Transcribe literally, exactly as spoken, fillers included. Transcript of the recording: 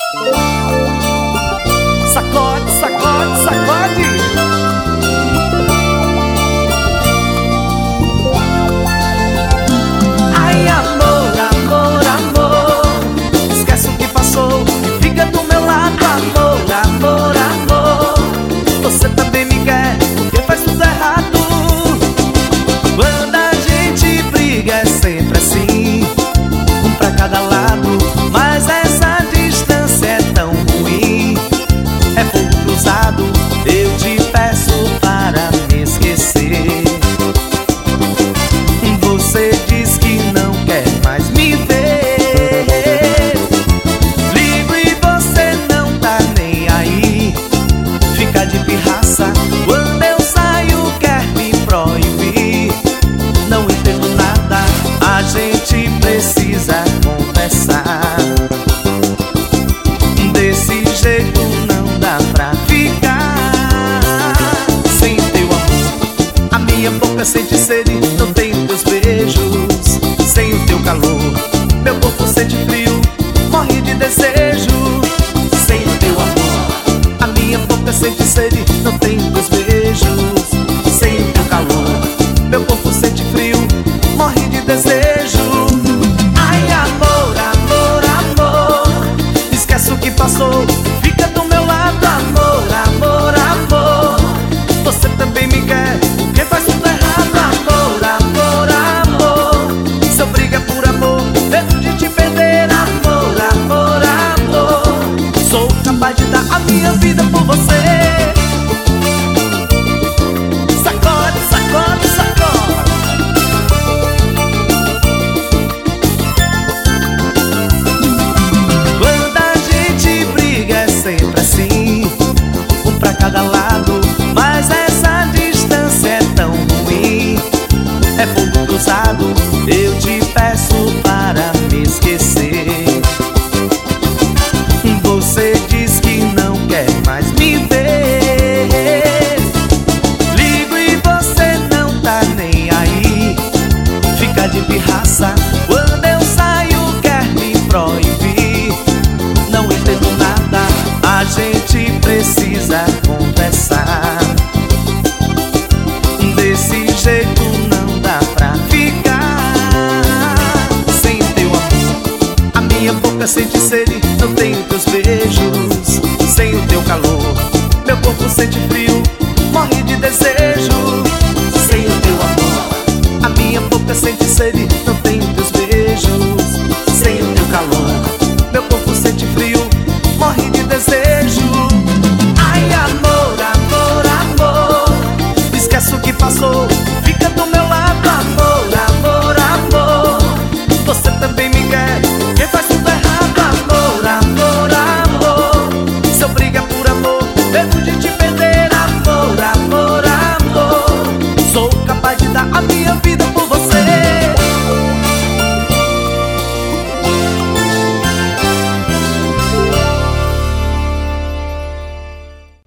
Sacode, sacode, sacode. Ai, amor, amor, amor, esquece o que passou e fica do meu lado. Amor, amor, amor, você também me quer porque faz tudo errado. Quando a gente briga é sempre assim, um pra cada lado, mas essa distância é tão ruim. É fogo cruzado, eu te peço para me esquecer. Você diz que não quer mais me ver. Ligo e você não tá nem aí. Fica de pirraça quando eu saio, quer me proibir. Não entendo nada, a gente precisa conversar. Desse jeito não dá pra ficar. Sem teu amor, a minha boca sente sede, não tem teus beijos. Sem o teu calor, meu corpo sente frio, morre de desejo. Sem o teu amor, a minha boca sente sede, não tem teus beijos. Sem o teu calor, meu corpo sente frio, morre de desejo. Ai, amor, amor, amor, esquece o que passou, fica do meu lado. Amor, amor, amor, você também me quer porque faz tudo errado. Amor, amor, amor, se eu briga por amor, medo de te perder. Amor, amor, amor, sou capaz de dar a minha vida por você. Sacode, sacode, sacode. Quando a gente briga é sempre assim, um pra cada lado, mas essa distância é tão ruim. É fogo cruzado, eu te peço para me esquecer. Você diz que não quer mais me ver. Ligo e você não tá nem aí. Fica de pirraça quando eu saio, quer me proibir. Não entendo nada, a gente precisa conversar. Desse jeito não dá pra ficar. Sem teu amor, a minha boca sente sede, não tenho teus beijos. Sem o teu calor, meu corpo sente frio, morre de desejo. Sem o teu amor, a minha boca sente sede, não